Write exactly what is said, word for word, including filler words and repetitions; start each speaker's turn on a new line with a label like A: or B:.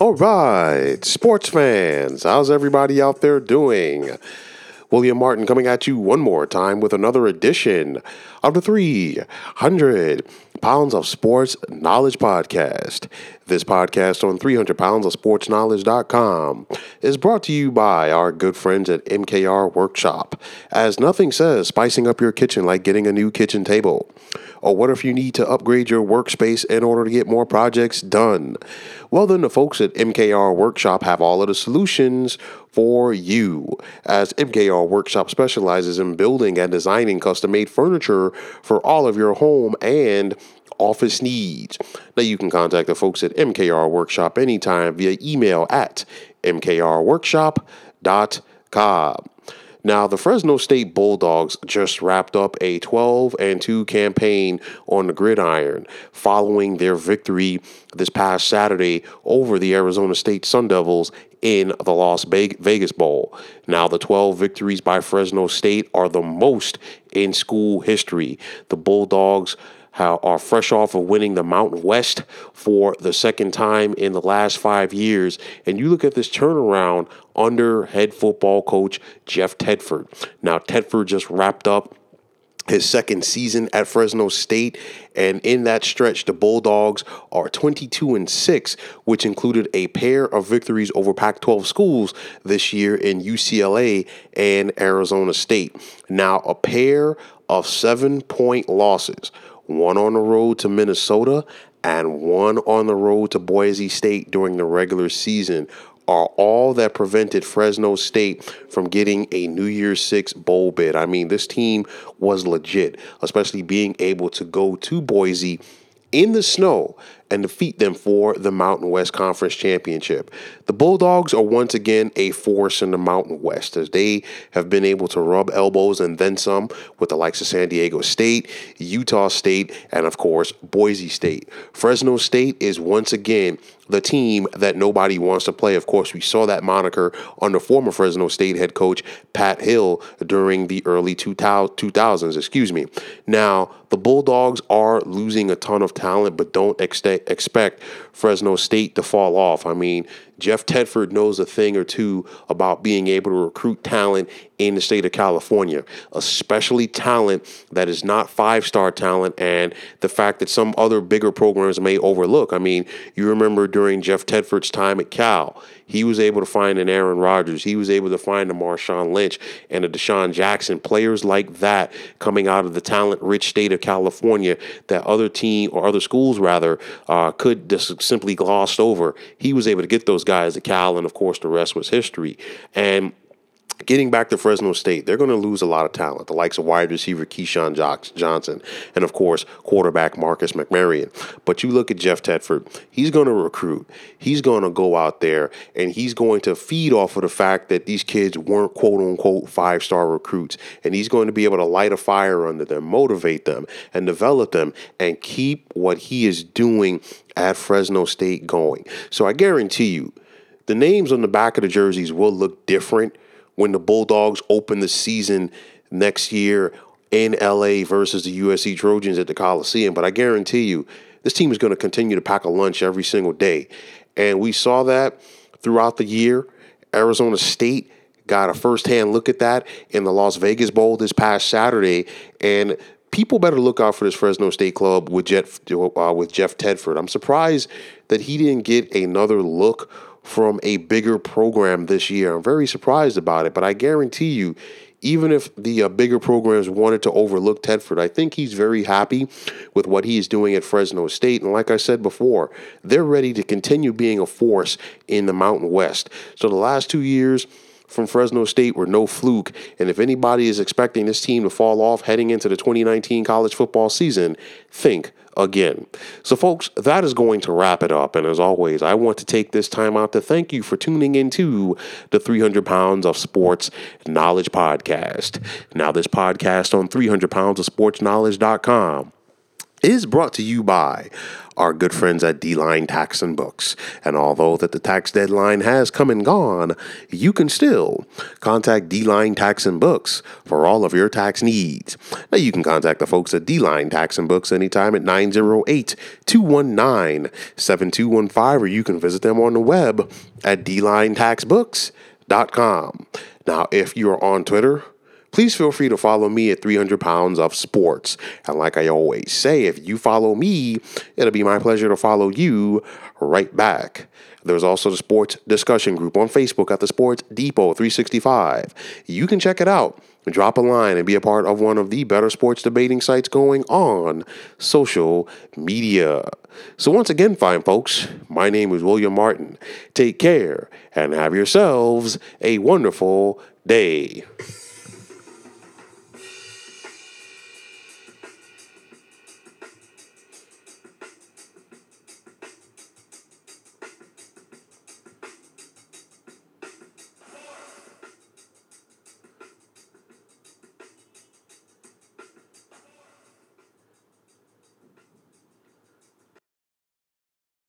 A: All right, sports fans, how's everybody out there doing? William Martin coming at you one more time with another edition of the three hundred Pounds of Sports Knowledge Podcast. This podcast on three hundred pounds of sports knowledge dot com is brought to you by our good friends at M K R Workshop, as nothing says spicing up your kitchen like getting a new kitchen table. Or what if you need to upgrade your workspace in order to get more projects done? Well, then the folks at M K R Workshop have all of the solutions for you, as M K R Workshop specializes in building and designing custom-made furniture for all of your home and office needs. Now, you can contact the folks at M K R Workshop anytime via email at m k r workshop dot com. Now, the Fresno State Bulldogs just wrapped up a twelve and two campaign on the gridiron following their victory this past Saturday over the Arizona State Sun Devils in the Las Vegas Bowl. Now, the twelve victories by Fresno State are the most in school history. The Bulldogs are fresh off of winning the Mountain West for the second time in the last five years. And you look at this turnaround under head football coach Jeff Tedford. Now, Tedford just wrapped up his second season at Fresno State, and in that stretch, the Bulldogs are twenty-two and six, which included a pair of victories over Pac twelve schools this year in U C L A and Arizona State. Now, a pair of seven-point losses, one on the road to Minnesota and one on the road to Boise State during the regular season, are all that prevented Fresno State from getting a New Year's Six bowl bid. I mean, this team was legit, especially being able to go to Boise in the snow and defeat them for the Mountain West Conference Championship. The Bulldogs are once again a force in the Mountain West, as they have been able to rub elbows and then some with the likes of San Diego State, Utah State, and of course, Boise State. Fresno State is once again the team that nobody wants to play. Of course, we saw that moniker under former Fresno State head coach Pat Hill during the early two thousands, excuse me. Now, the Bulldogs are losing a ton of talent, but don't expect expect Fresno State to fall off. I mean, Jeff Tedford knows a thing or two about being able to recruit talent in the state of California, especially talent that is not five-star talent, and the fact that some other bigger programs may overlook. I mean, you remember during Jeff Tedford's time at Cal, he was able to find an Aaron Rodgers. He was able to find a Marshawn Lynch and a Deshaun Jackson, players like that coming out of the talent-rich state of California that other team or other schools, rather, uh, could just simply glossed over. He was able to get those guys at Cal, and, of course, the rest was history. And getting back to Fresno State, they're going to lose a lot of talent, the likes of wide receiver Keyshawn Johnson and, of course, quarterback Marcus McMaryion. But you look at Jeff Tedford, he's going to recruit. He's going to go out there, and he's going to feed off of the fact that these kids weren't quote-unquote five-star recruits, and he's going to be able to light a fire under them, motivate them, and develop them, and keep what he is doing at Fresno State going. So I guarantee you, the names on the back of the jerseys will look different when the Bulldogs open the season next year in L A versus the U S C Trojans at the Coliseum. But I guarantee you, this team is going to continue to pack a lunch every single day. And we saw that throughout the year. Arizona State got a firsthand look at that in the Las Vegas Bowl this past Saturday. And people better look out for this Fresno State club with Jeff, uh, with Jeff Tedford. I'm surprised that he didn't get another look from a bigger program this year. I'm very surprised about it, but I guarantee you, even if the uh, bigger programs wanted to overlook Tedford, I think he's very happy with what he is doing at Fresno State. And like I said before, they're ready to continue being a force in the Mountain West. So the last two years from Fresno State were no fluke. And if anybody is expecting this team to fall off heading into the twenty nineteen college football season, think again. So, folks, that is going to wrap it up. And as always, I want to take this time out to thank you for tuning into the three hundred pounds of Sports Knowledge Podcast. Now, this podcast on three hundred pounds of sports knowledge dot com is brought to you by our good friends at D-Line Tax and Books. And although that the tax deadline has come and gone, you can still contact D-Line Tax and Books for all of your tax needs. Now, you can contact the folks at D-Line Tax and Books anytime at nine oh eight, two one nine, seven two one five, or you can visit them on the web at d line tax books dot com. Now, if you're on Twitter, please feel free to follow me at three hundred pounds of sports. And like I always say, if you follow me, it'll be my pleasure to follow you right back. There's also the sports discussion group on Facebook at the Sports Depot three sixty-five. You can check it out, drop a line, and be a part of one of the better sports debating sites going on social media. So once again, fine folks, my name is William Martin. Take care and have yourselves a wonderful day.